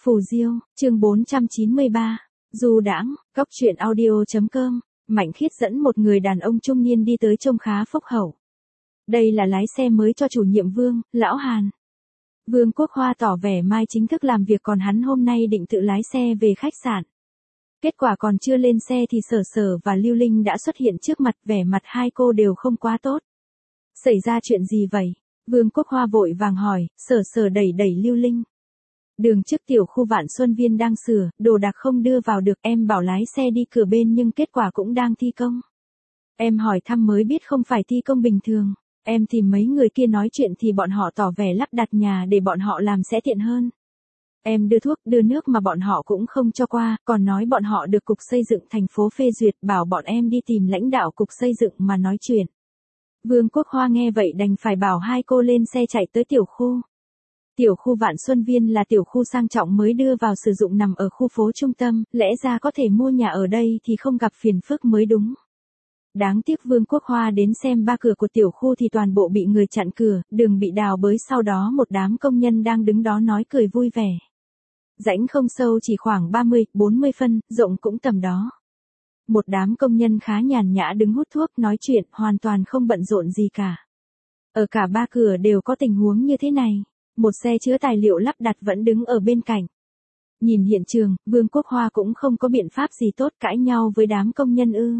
Phù Diêu, chương 493. Du đãng, cóc truyện audio.com. Mạnh Khiết dẫn một người đàn ông trung niên đi tới trông khá phúc hậu. Đây là lái xe mới cho chủ nhiệm Vương, lão Hàn. Vương Quốc Hoa tỏ vẻ mai chính thức làm việc, còn hắn hôm nay định tự lái xe về khách sạn. Kết quả còn chưa lên xe thì Sở Sở và Lưu Linh đã xuất hiện trước mặt, vẻ mặt hai cô đều không quá tốt. Xảy ra chuyện gì vậy? Vương Quốc Hoa vội vàng hỏi. Sở Sở đẩy đẩy Lưu Linh. Đường trước tiểu khu Vạn Xuân Viên đang sửa, đồ đạc không đưa vào được, em bảo lái xe đi cửa bên nhưng kết quả cũng đang thi công. Em hỏi thăm mới biết không phải thi công bình thường, em tìm mấy người kia nói chuyện thì bọn họ tỏ vẻ lắp đặt nhà để bọn họ làm sẽ tiện hơn. Em đưa thuốc, đưa nước mà bọn họ cũng không cho qua, còn nói bọn họ được cục xây dựng thành phố phê duyệt, bảo bọn em đi tìm lãnh đạo cục xây dựng mà nói chuyện. Vương Quốc Hoa nghe vậy đành phải bảo hai cô lên xe chạy tới tiểu khu. Tiểu khu Vạn Xuân Viên là tiểu khu sang trọng mới đưa vào sử dụng, nằm ở khu phố trung tâm, lẽ ra có thể mua nhà ở đây thì không gặp phiền phức mới đúng. Đáng tiếc Vương Quốc Hoa đến xem ba cửa của tiểu khu thì toàn bộ bị người chặn cửa, đường bị đào bới, sau đó một đám công nhân đang đứng đó nói cười vui vẻ. Rãnh không sâu, chỉ khoảng 30-40 phân, rộng cũng tầm đó. Một đám công nhân khá nhàn nhã đứng hút thuốc nói chuyện, hoàn toàn không bận rộn gì cả. Ở cả ba cửa đều có tình huống như thế này. Một xe chứa tài liệu lắp đặt vẫn đứng ở bên cạnh. Nhìn hiện trường, Vương Quốc Hoa cũng không có biện pháp gì tốt, cãi nhau với đám công nhân ư.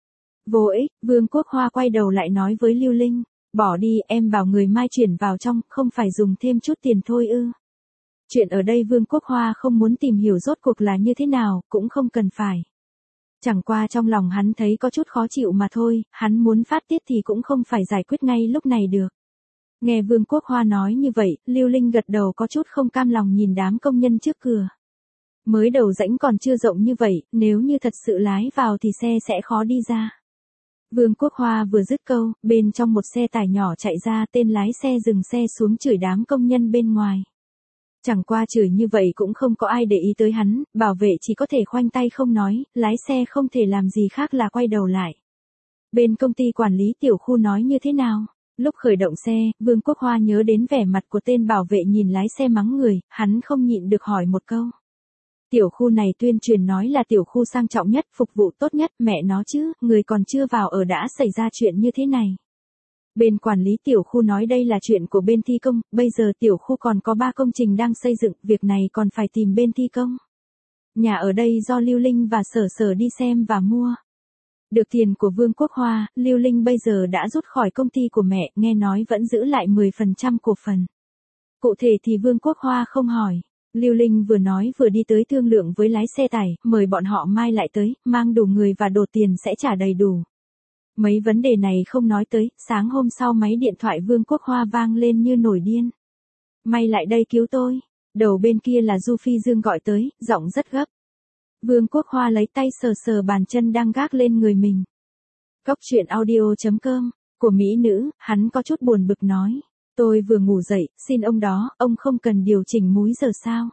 Vô ích, Vương Quốc Hoa quay đầu lại nói với Lưu Linh. Bỏ đi, em bảo người mai chuyển vào trong, không phải dùng thêm chút tiền thôi ư. Chuyện ở đây Vương Quốc Hoa không muốn tìm hiểu rốt cuộc là như thế nào, cũng không cần phải. Chẳng qua trong lòng hắn thấy có chút khó chịu mà thôi, hắn muốn phát tiết thì cũng không phải giải quyết ngay lúc này được. Nghe Vương Quốc Hoa nói như vậy, Lưu Linh gật đầu có chút không cam lòng nhìn đám công nhân trước cửa. Mới đầu rãnh còn chưa rộng như vậy, nếu như thật sự lái vào thì xe sẽ khó đi ra. Vương Quốc Hoa vừa dứt câu, bên trong một xe tải nhỏ chạy ra, tên lái xe dừng xe xuống chửi đám công nhân bên ngoài. Chẳng qua chửi như vậy cũng không có ai để ý tới hắn, bảo vệ chỉ có thể khoanh tay không nói, lái xe không thể làm gì khác là quay đầu lại. Bên công ty quản lý tiểu khu nói như thế nào? Lúc khởi động xe, Vương Quốc Hoa nhớ đến vẻ mặt của tên bảo vệ nhìn lái xe mắng người, hắn không nhịn được hỏi một câu. Tiểu khu này tuyên truyền nói là tiểu khu sang trọng nhất, phục vụ tốt nhất, mẹ nó chứ, người còn chưa vào ở đã xảy ra chuyện như thế này. Bên quản lý tiểu khu nói đây là chuyện của bên thi công, bây giờ tiểu khu còn có 3 công trình đang xây dựng, việc này còn phải tìm bên thi công. Nhà ở đây do Lưu Linh và Sở Sở đi xem và mua. Được tiền của Vương Quốc Hoa, Lưu Linh bây giờ đã rút khỏi công ty của mẹ, nghe nói vẫn giữ lại 10% cổ phần. Cụ thể thì Vương Quốc Hoa không hỏi. Lưu Linh vừa nói vừa đi tới thương lượng với lái xe tải, mời bọn họ mai lại tới, mang đủ người và đồ tiền sẽ trả đầy đủ. Mấy vấn đề này không nói tới, sáng hôm sau máy điện thoại Vương Quốc Hoa vang lên như nổi điên. May lại đây cứu tôi. Đầu bên kia là Du Phi Dương gọi tới, giọng rất gấp. Vương Quốc Hoa lấy tay sờ sờ bàn chân đang gác lên người mình. Cóc truyện audio.com, của mỹ nữ, hắn có chút buồn bực nói. Tôi vừa ngủ dậy, xin ông đó, ông không cần điều chỉnh múi giờ sao?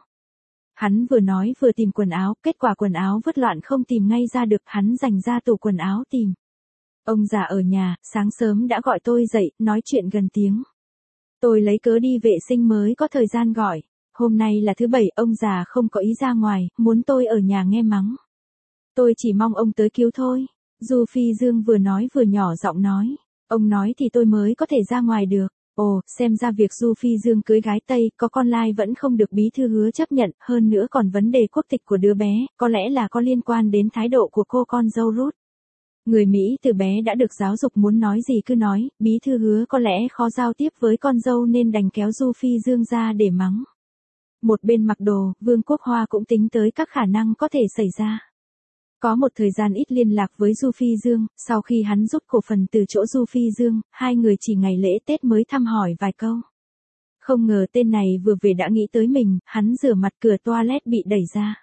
Hắn vừa nói vừa tìm quần áo, kết quả quần áo vứt loạn không tìm ngay ra được, hắn dành ra tủ quần áo tìm. Ông già ở nhà, sáng sớm đã gọi tôi dậy, nói chuyện gần tiếng. Tôi lấy cớ đi vệ sinh mới có thời gian gọi. Hôm nay là thứ Bảy, ông già không có ý ra ngoài, muốn tôi ở nhà nghe mắng. Tôi chỉ mong ông tới cứu thôi. Du Phi Dương vừa nói vừa nhỏ giọng nói. Ông nói thì tôi mới có thể ra ngoài được. Ồ, xem ra việc Du Phi Dương cưới gái Tây, có con lai vẫn không được bí thư Hứa chấp nhận, hơn nữa còn vấn đề quốc tịch của đứa bé, có lẽ là có liên quan đến thái độ của cô con dâu Ruth. Người Mỹ từ bé đã được giáo dục muốn nói gì cứ nói, bí thư Hứa có lẽ khó giao tiếp với con dâu nên đành kéo Du Phi Dương ra để mắng. Một bên mặc đồ, Vương Quốc Hoa cũng tính tới các khả năng có thể xảy ra. Có một thời gian ít liên lạc với Du Phi Dương, sau khi hắn rút cổ phần từ chỗ Du Phi Dương, hai người chỉ ngày lễ Tết mới thăm hỏi vài câu. Không ngờ tên này vừa về đã nghĩ tới mình, hắn rửa mặt, cửa toilet bị đẩy ra.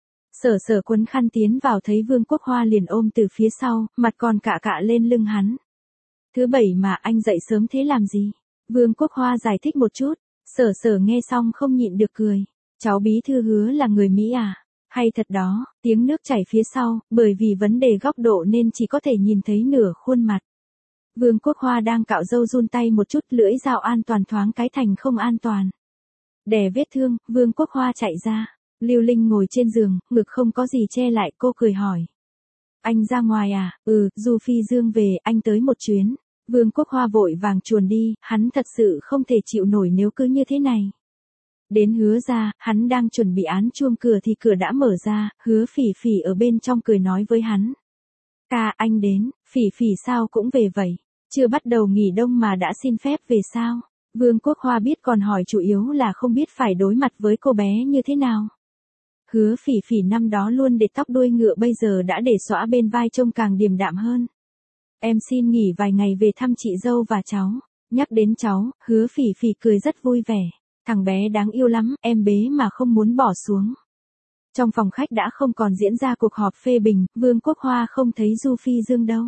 Sở Sở quấn khăn tiến vào thấy Vương Quốc Hoa liền ôm từ phía sau, mặt còn cạ cạ lên lưng hắn. Thứ Bảy mà anh dậy sớm thế làm gì? Vương Quốc Hoa giải thích một chút. Sở Sở nghe xong không nhịn được cười. Cháu bí thư Hứa là người Mỹ à? Hay thật đó, tiếng nước chảy phía sau, bởi vì vấn đề góc độ nên chỉ có thể nhìn thấy nửa khuôn mặt. Vương Quốc Hoa đang cạo râu run tay một chút, lưỡi dao an toàn thoáng cái thành không an toàn. Đè vết thương, Vương Quốc Hoa chạy ra. Lưu Linh ngồi trên giường, ngực không có gì che lại, cô cười hỏi. Anh ra ngoài à? Du Phi Dương về, anh tới một chuyến. Vương Quốc Hoa vội vàng chuồn đi, hắn thật sự không thể chịu nổi nếu cứ như thế này. Đến Hứa ra, hắn đang chuẩn bị án chuông cửa thì cửa đã mở ra, Hứa Phỉ Phỉ ở bên trong cười nói với hắn. Ca, anh đến, Phỉ Phỉ sao cũng về vậy? Chưa bắt đầu nghỉ đông mà đã xin phép về sao? Vương Quốc Hoa biết còn hỏi chủ yếu là không biết phải đối mặt với cô bé như thế nào. Hứa Phỉ Phỉ năm đó luôn để tóc đuôi ngựa bây giờ đã để xõa bên vai trông càng điềm đạm hơn. Em xin nghỉ vài ngày về thăm chị dâu và cháu. Nhắc đến cháu, Hứa Phỉ Phỉ cười rất vui vẻ. Thằng bé đáng yêu lắm, em bế mà không muốn bỏ xuống. Trong phòng khách đã không còn diễn ra cuộc họp phê bình, Vương Quốc Hoa không thấy Du Phi Dương đâu.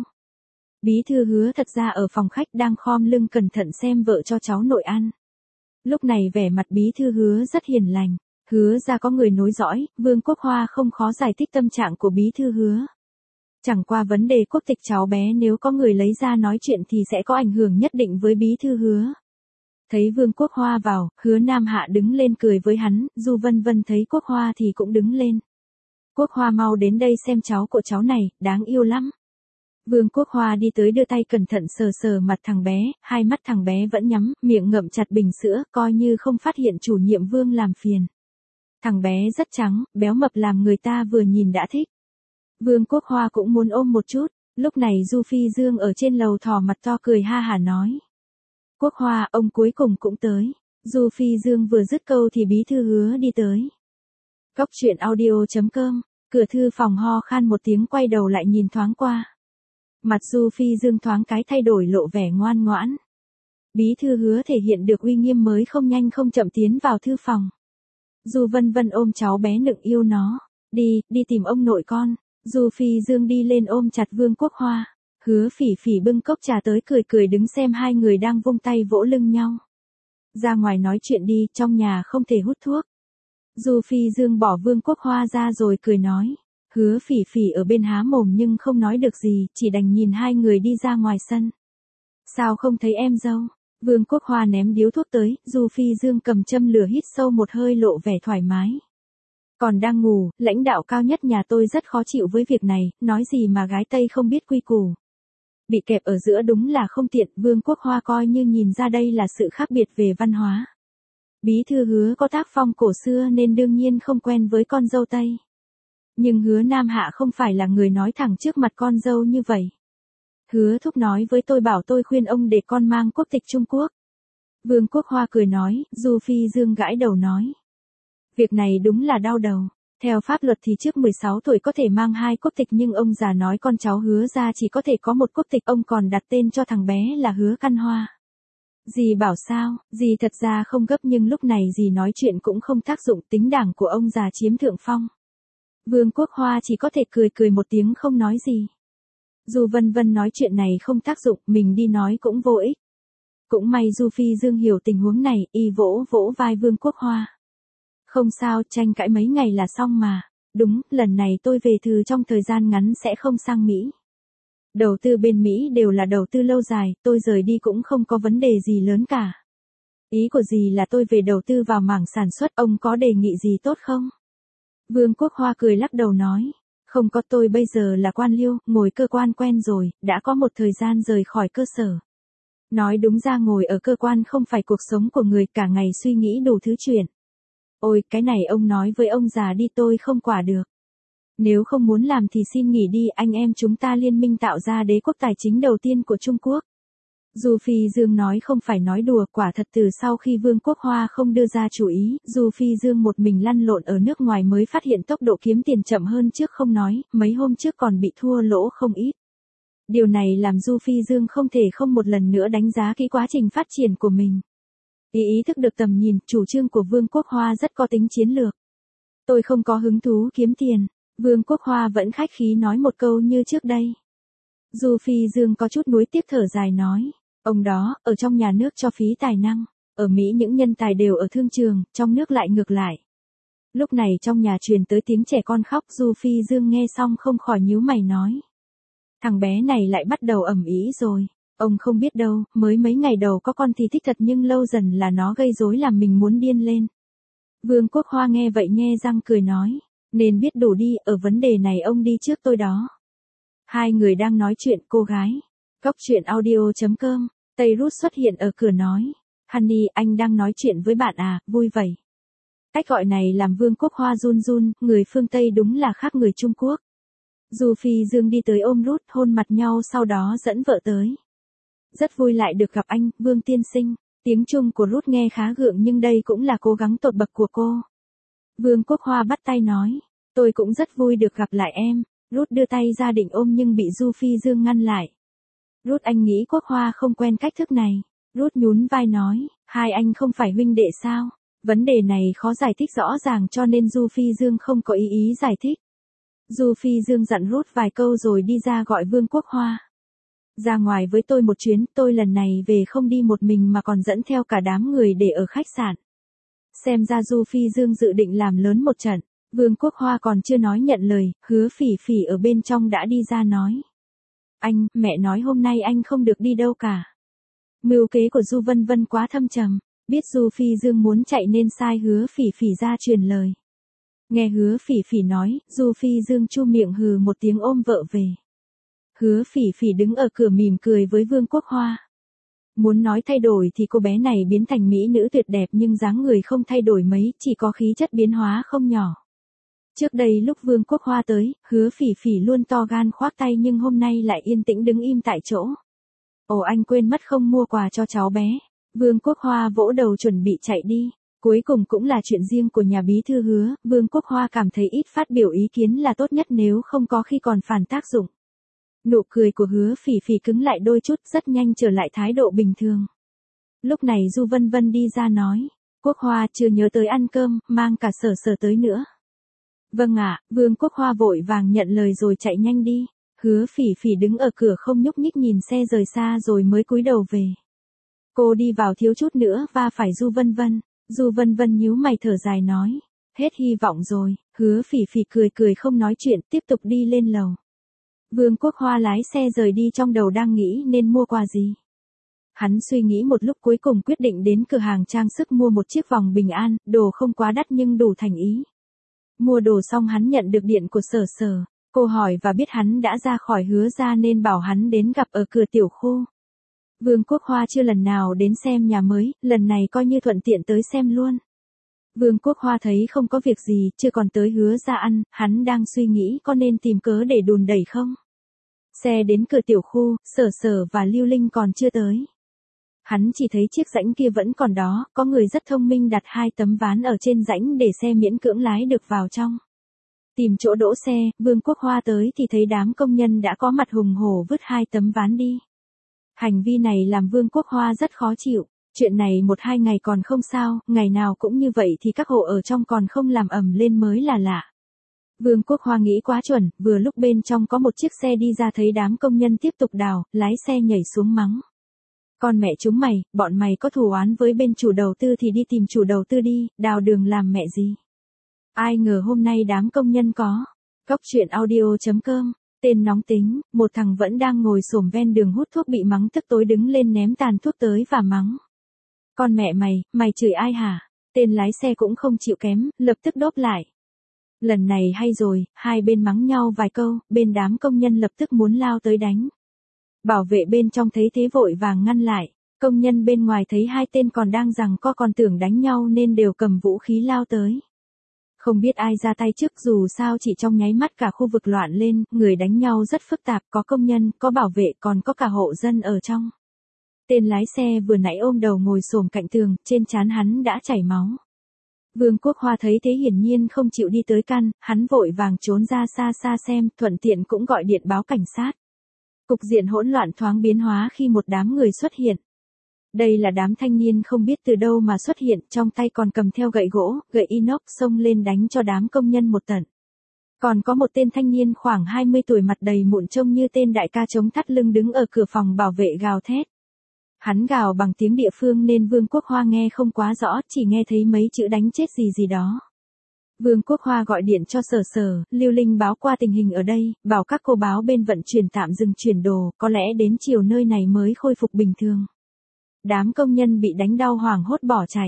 Bí thư Hứa thật ra ở phòng khách đang khom lưng cẩn thận xem vợ cho cháu nội ăn. Lúc này vẻ mặt bí thư Hứa rất hiền lành. Hứa ra có người nối dõi, Vương Quốc Hoa không khó giải thích tâm trạng của bí thư Hứa. Chẳng qua vấn đề quốc tịch cháu bé nếu có người lấy ra nói chuyện thì sẽ có ảnh hưởng nhất định với bí thư Hứa. Thấy Vương Quốc Hoa vào, Hứa Nam Hạ đứng lên cười với hắn, Du Vân Vân thấy Quốc Hoa thì cũng đứng lên. Quốc Hoa mau đến đây xem cháu của cháu này, đáng yêu lắm. Vương Quốc Hoa đi tới đưa tay cẩn thận sờ sờ mặt thằng bé, hai mắt thằng bé vẫn nhắm, miệng ngậm chặt bình sữa, coi như không phát hiện chủ nhiệm Vương làm phiền. Thằng bé rất trắng, béo mập làm người ta vừa nhìn đã thích. Vương Quốc Hoa cũng muốn ôm một chút, lúc này Du Phi Dương ở trên lầu thò mặt to cười ha hả nói. Quốc Hoa, ông cuối cùng cũng tới. Du Phi Dương vừa dứt câu thì bí thư Hứa đi tới. Cóc truyện audio.com, cửa thư phòng ho khan một tiếng quay đầu lại nhìn thoáng qua. Mặt Du Phi Dương thoáng cái thay đổi lộ vẻ ngoan ngoãn. Bí thư Hứa thể hiện được uy nghiêm mới không nhanh không chậm tiến vào thư phòng. Du Vân Vân ôm cháu bé nựng yêu nó. Đi tìm ông nội con. Du Phi Dương đi lên ôm chặt Vương Quốc Hoa. Hứa Phỉ Phỉ bưng cốc trà tới cười cười đứng xem hai người đang vung tay vỗ lưng nhau. Ra ngoài nói chuyện đi, trong nhà không thể hút thuốc. Du Phi Dương bỏ Vương Quốc Hoa ra rồi cười nói. Hứa Phỉ Phỉ ở bên há mồm nhưng không nói được gì, chỉ đành nhìn hai người đi ra ngoài sân. Sao không thấy em dâu? Vương Quốc Hoa ném điếu thuốc tới, Du Phi Dương cầm châm lửa hít sâu một hơi lộ vẻ thoải mái. Còn đang ngủ, lãnh đạo cao nhất nhà tôi rất khó chịu với việc này, nói gì mà gái Tây không biết quy củ. Bị kẹp ở giữa đúng là không tiện, Vương Quốc Hoa coi như nhìn ra đây là sự khác biệt về văn hóa. Bí thư Hứa có tác phong cổ xưa nên đương nhiên không quen với con dâu Tây. Nhưng Hứa Nam Hạ không phải là người nói thẳng trước mặt con dâu như vậy. Hứa thúc nói với tôi bảo tôi khuyên ông để con mang quốc tịch Trung Quốc. Vương Quốc Hoa cười nói, Du Phi Dương gãi đầu nói. Việc này đúng là đau đầu. Theo pháp luật thì trước 16 tuổi có thể mang hai quốc tịch nhưng ông già nói con cháu Hứa ra chỉ có thể có một quốc tịch, ông còn đặt tên cho thằng bé là Hứa Căn Hoa. Dì bảo sao, dì thật ra không gấp nhưng lúc này dì nói chuyện cũng không tác dụng, tính đảng của ông già chiếm thượng phong. Vương Quốc Hoa chỉ có thể cười cười một tiếng không nói gì. Du Vân Vân nói chuyện này không tác dụng, mình đi nói cũng vô ích. Cũng may Du Phi Dương hiểu tình huống này, y vỗ vỗ vai Vương Quốc Hoa. Không sao, tranh cãi mấy ngày là xong mà. Đúng, lần này tôi về thử trong thời gian ngắn sẽ không sang Mỹ. Đầu tư bên Mỹ đều là đầu tư lâu dài, tôi rời đi cũng không có vấn đề gì lớn cả. Ý của dì là tôi về đầu tư vào mảng sản xuất, ông có đề nghị gì tốt không? Vương Quốc Hoa cười lắc đầu nói. Không có, tôi bây giờ là quan liêu, ngồi cơ quan quen rồi, đã có một thời gian rời khỏi cơ sở. Nói đúng ra ngồi ở cơ quan không phải cuộc sống của người, cả ngày suy nghĩ đủ thứ chuyện. Ôi, cái này ông nói với ông già đi, tôi không quả được. Nếu không muốn làm thì xin nghỉ đi, anh em chúng ta liên minh tạo ra đế quốc tài chính đầu tiên của Trung Quốc. Du Phi Dương nói không phải nói đùa, quả thật từ sau khi Vương Quốc Hoa không đưa ra chủ ý, Du Phi Dương một mình lăn lộn ở nước ngoài mới phát hiện tốc độ kiếm tiền chậm hơn trước không nói, mấy hôm trước còn bị thua lỗ không ít. Điều này làm Du Phi Dương không thể không một lần nữa đánh giá kỹ quá trình phát triển của mình. Ý thức được tầm nhìn, chủ trương của Vương Quốc Hoa rất có tính chiến lược. Tôi không có hứng thú kiếm tiền. Vương Quốc Hoa vẫn khách khí nói một câu như trước đây. Du Phi Dương có chút nuối tiếc thở dài nói. Ông đó, ở trong nhà nước cho phí tài năng. Ở Mỹ những nhân tài đều ở thương trường, trong nước lại ngược lại. Lúc này trong nhà truyền tới tiếng trẻ con khóc, Du Phi Dương nghe xong không khỏi nhíu mày nói. Thằng bé này lại bắt đầu ầm ĩ rồi. Ông không biết đâu, mới mấy ngày đầu có con thì thích thật nhưng lâu dần là nó gây rối làm mình muốn điên lên. Vương Quốc Hoa nghe vậy nhe răng cười nói. Nên biết đủ đi, ở vấn đề này ông đi trước tôi đó. Hai người đang nói chuyện cô gái. Cóc truyện audio.com, Tây Rút xuất hiện ở cửa nói. Honey, anh đang nói chuyện với bạn à, vui vậy. Cách gọi này làm Vương Quốc Hoa run run, người phương Tây đúng là khác người Trung Quốc. Du Phi Dương đi tới ôm Rút hôn mặt nhau sau đó dẫn vợ tới. Rất vui lại được gặp anh, Vương tiên sinh. Tiếng Trung của Rút nghe khá gượng nhưng đây cũng là cố gắng tột bậc của cô. Vương Quốc Hoa bắt tay nói. Tôi cũng rất vui được gặp lại em. Rút đưa tay ra định ôm nhưng bị Du Phi Dương ngăn lại. Rút anh nghĩ Quốc Hoa không quen cách thức này. Rút nhún vai nói. Hai anh không phải huynh đệ sao? Vấn đề này khó giải thích rõ ràng cho nên Du Phi Dương không có ý giải thích. Du Phi Dương dặn Rút vài câu rồi đi ra gọi Vương Quốc Hoa. Ra ngoài với tôi một chuyến, tôi lần này về không đi một mình mà còn dẫn theo cả đám người để ở khách sạn. Xem ra Du Phi Dương dự định làm lớn một trận. Vương Quốc Hoa còn chưa nói nhận lời, Hứa Phỉ Phỉ ở bên trong đã đi ra nói. Anh, mẹ nói hôm nay anh không được đi đâu cả. Mưu kế của Du Vân Vân quá thâm trầm, biết Du Phi Dương muốn chạy nên sai Hứa Phỉ Phỉ ra truyền lời. Nghe Hứa Phỉ Phỉ nói, Du Phi Dương chu miệng hừ một tiếng ôm vợ về. Hứa Phỉ Phỉ đứng ở cửa mỉm cười với Vương Quốc Hoa. Muốn nói thay đổi thì cô bé này biến thành mỹ nữ tuyệt đẹp nhưng dáng người không thay đổi mấy, chỉ có khí chất biến hóa không nhỏ. Trước đây lúc Vương Quốc Hoa tới, Hứa Phỉ Phỉ luôn to gan khoác tay nhưng hôm nay lại yên tĩnh đứng im tại chỗ. Ồ, anh quên mất không mua quà cho cháu bé. Vương Quốc Hoa vỗ đầu chuẩn bị chạy đi. Cuối cùng cũng là chuyện riêng của nhà bí thư Hứa, Vương Quốc Hoa cảm thấy ít phát biểu ý kiến là tốt nhất nếu không có khi còn phản tác dụng. Nụ cười của Hứa Phỉ Phỉ cứng lại đôi chút, rất nhanh trở lại thái độ bình thường. Lúc này Du Vân Vân đi ra nói. Quốc Hoa chưa nhớ tới ăn cơm, mang cả Sở Sở tới nữa. Vâng ạ, Vương Quốc Hoa vội vàng nhận lời rồi chạy nhanh đi. Hứa Phỉ Phỉ đứng ở cửa không nhúc nhích nhìn xe rời xa rồi mới cúi đầu về. Cô đi vào thiếu chút nữa va phải Du Vân Vân. Du Vân Vân nhíu mày thở dài nói. Hết hy vọng rồi. Hứa Phỉ Phỉ cười cười không nói chuyện, tiếp tục đi lên lầu. Vương Quốc Hoa lái xe rời đi trong đầu đang nghĩ nên mua quà gì. Hắn suy nghĩ một lúc cuối cùng quyết định đến cửa hàng trang sức mua một chiếc vòng bình an, đồ không quá đắt nhưng đủ thành ý. Mua đồ xong hắn nhận được điện của Sở Sở. Cô hỏi và biết hắn đã ra khỏi Hứa ra nên bảo hắn đến gặp ở cửa tiểu khu. Vương Quốc Hoa chưa lần nào đến xem nhà mới, lần này coi như thuận tiện tới xem luôn. Vương Quốc Hoa thấy không có việc gì, chưa còn tới Hứa ra ăn, hắn đang suy nghĩ có nên tìm cớ để đùn đẩy không. Xe đến cửa tiểu khu, Sở Sở và Lưu Linh còn chưa tới. Hắn chỉ thấy chiếc rãnh kia vẫn còn đó, có người rất thông minh đặt 2 tấm ván ở trên rãnh để xe miễn cưỡng lái được vào trong. Tìm chỗ đỗ xe, Vương Quốc Hoa tới thì thấy đám công nhân đã có mặt hùng hổ vứt 2 tấm ván đi. Hành vi này làm Vương Quốc Hoa rất khó chịu. Chuyện này 1-2 ngày còn không sao, ngày nào cũng như vậy thì các hộ ở trong còn không làm ầm lên mới là lạ. Vương Quốc Hoa nghĩ quá chuẩn, vừa lúc bên trong có một chiếc xe đi ra thấy đám công nhân tiếp tục đào, lái xe nhảy xuống mắng. Con mẹ chúng mày, bọn mày có thù oán với bên chủ đầu tư thì đi tìm chủ đầu tư đi, đào đường làm mẹ gì. Ai ngờ hôm nay đám công nhân có. Cóc truyện audio.com, tên nóng tính, một thằng vẫn đang ngồi xổm ven đường hút thuốc bị mắng tức tối đứng lên ném tàn thuốc tới và mắng. Con mẹ mày chửi ai hả? Tên lái xe cũng không chịu kém, lập tức đốp lại. Lần này hay rồi, hai bên mắng nhau vài câu, bên đám công nhân lập tức muốn lao tới đánh. Bảo vệ bên trong thấy thế vội vàng ngăn lại, công nhân bên ngoài thấy hai tên còn đang giằng co còn tưởng đánh nhau nên đều cầm vũ khí lao tới. Không biết ai ra tay trước dù sao chỉ trong nháy mắt cả khu vực loạn lên, người đánh nhau rất phức tạp, có công nhân, có bảo vệ còn có cả hộ dân ở trong. Tên lái xe vừa nãy ôm đầu ngồi xổm cạnh tường, trên trán hắn đã chảy máu. Vương Quốc Hoa thấy thế hiển nhiên không chịu đi tới căn, hắn vội vàng trốn ra xa xa xem, thuận tiện cũng gọi điện báo cảnh sát. Cục diện hỗn loạn thoáng biến hóa khi một đám người xuất hiện. Đây là đám thanh niên không biết từ đâu mà xuất hiện, trong tay còn cầm theo gậy gỗ, gậy inox xông lên đánh cho đám công nhân một trận. Còn có một tên thanh niên khoảng 20 tuổi mặt đầy mụn trông như tên đại ca chống thắt lưng đứng ở cửa phòng bảo vệ gào thét. Hắn gào bằng tiếng địa phương nên Vương Quốc Hoa nghe không quá rõ, chỉ nghe thấy mấy chữ đánh chết gì đó. Vương Quốc Hoa gọi điện cho Sở Sở, Lưu Linh báo qua tình hình ở đây, bảo các cô báo bên vận chuyển tạm dừng chuyển đồ, có lẽ đến chiều nơi này mới khôi phục bình thường. Đám công nhân bị đánh đau hoảng hốt bỏ chạy.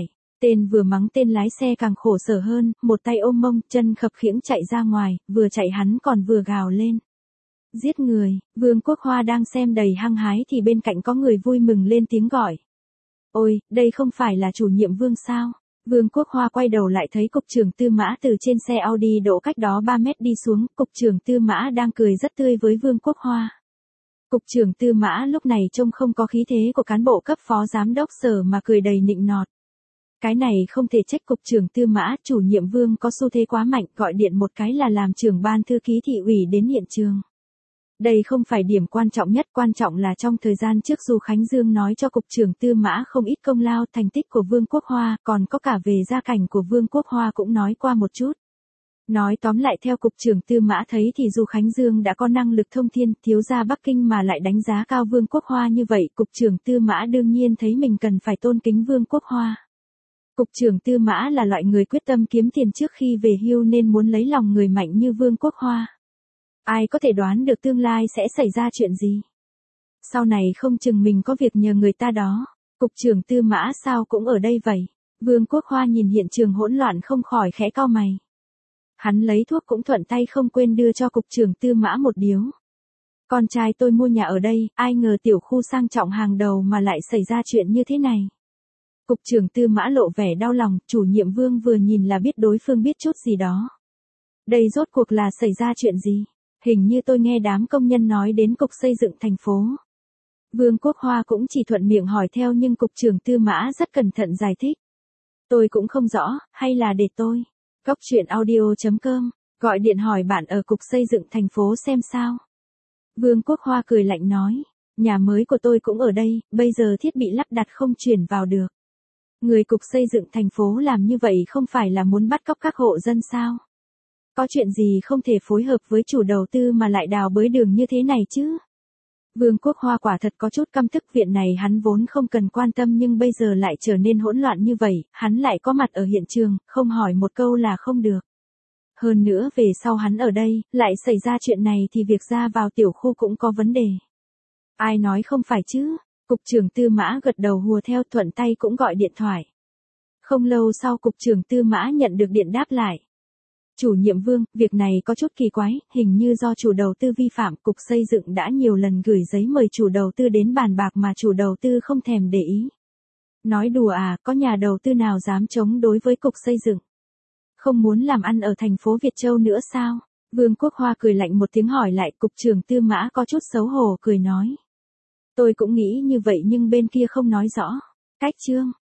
Tên vừa mắng tên lái xe càng khổ sở hơn, một tay ôm mông, chân khập khiễng chạy ra ngoài, vừa chạy hắn còn vừa gào lên. Giết người, Vương Quốc Hoa đang xem đầy hăng hái thì bên cạnh có người vui mừng lên tiếng gọi. Ôi, đây không phải là chủ nhiệm Vương sao? Vương Quốc Hoa quay đầu lại thấy cục trưởng Tư Mã từ trên xe Audi đỗ cách đó 3 mét đi xuống, cục trưởng Tư Mã đang cười rất tươi với Vương Quốc Hoa. Cục trưởng Tư Mã lúc này trông không có khí thế của cán bộ cấp phó giám đốc sở mà cười đầy nịnh nọt. Cái này không thể trách cục trưởng Tư Mã, chủ nhiệm Vương có xu thế quá mạnh, gọi điện một cái là làm trưởng ban thư ký thị ủy đến hiện trường. Đây không phải điểm quan trọng nhất, quan trọng là trong thời gian trước Du Khánh Dương nói cho cục trưởng Tư Mã không ít công lao thành tích của Vương Quốc Hoa, còn có cả về gia cảnh của Vương Quốc Hoa cũng nói qua một chút. Nói tóm lại theo cục trưởng Tư Mã thấy thì Du Khánh Dương đã có năng lực thông thiên, thiếu gia Bắc Kinh mà lại đánh giá cao Vương Quốc Hoa như vậy, cục trưởng Tư Mã đương nhiên thấy mình cần phải tôn kính Vương Quốc Hoa. Cục trưởng Tư Mã là loại người quyết tâm kiếm tiền trước khi về hưu nên muốn lấy lòng người mạnh như Vương Quốc Hoa. Ai có thể đoán được tương lai sẽ xảy ra chuyện gì? Sau này không chừng mình có việc nhờ người ta đó. Cục trưởng Tư Mã sao cũng ở đây vậy? Vương Quốc Hoa nhìn hiện trường hỗn loạn không khỏi khẽ cau mày. Hắn lấy thuốc cũng thuận tay không quên đưa cho cục trưởng Tư Mã một điếu. Con trai tôi mua nhà ở đây, ai ngờ tiểu khu sang trọng hàng đầu mà lại xảy ra chuyện như thế này. Cục trưởng Tư Mã lộ vẻ đau lòng, chủ nhiệm Vương vừa nhìn là biết đối phương biết chút gì đó. Đây rốt cuộc là xảy ra chuyện gì? Hình như tôi nghe đám công nhân nói đến cục xây dựng thành phố. Vương Quốc Hoa cũng chỉ thuận miệng hỏi theo nhưng cục trưởng Tư Mã rất cẩn thận giải thích. Tôi cũng không rõ, hay là để tôi. Cóc truyện audio.com, gọi điện hỏi bạn ở cục xây dựng thành phố xem sao. Vương Quốc Hoa cười lạnh nói, nhà mới của tôi cũng ở đây, bây giờ thiết bị lắp đặt không chuyển vào được. Người cục xây dựng thành phố làm như vậy không phải là muốn bắt cóc các hộ dân sao? Có chuyện gì không thể phối hợp với chủ đầu tư mà lại đào bới đường như thế này chứ? Vương Quốc Hoa quả thật có chút căm tức, viện này hắn vốn không cần quan tâm nhưng bây giờ lại trở nên hỗn loạn như vậy, hắn lại có mặt ở hiện trường, không hỏi một câu là không được. Hơn nữa về sau hắn ở đây, lại xảy ra chuyện này thì việc ra vào tiểu khu cũng có vấn đề. Ai nói không phải chứ? Cục trưởng Tư Mã gật đầu hùa theo, thuận tay cũng gọi điện thoại. Không lâu sau cục trưởng Tư Mã nhận được điện đáp lại. Chủ nhiệm Vương, việc này có chút kỳ quái, hình như do chủ đầu tư vi phạm, cục xây dựng đã nhiều lần gửi giấy mời chủ đầu tư đến bàn bạc mà chủ đầu tư không thèm để ý. Nói đùa à, có nhà đầu tư nào dám chống đối với cục xây dựng? Không muốn làm ăn ở thành phố Việt Châu nữa sao? Vương Quốc Hoa cười lạnh một tiếng hỏi lại, cục trưởng Tư Mã có chút xấu hổ cười nói. Tôi cũng nghĩ như vậy nhưng bên kia không nói rõ. Cách chương.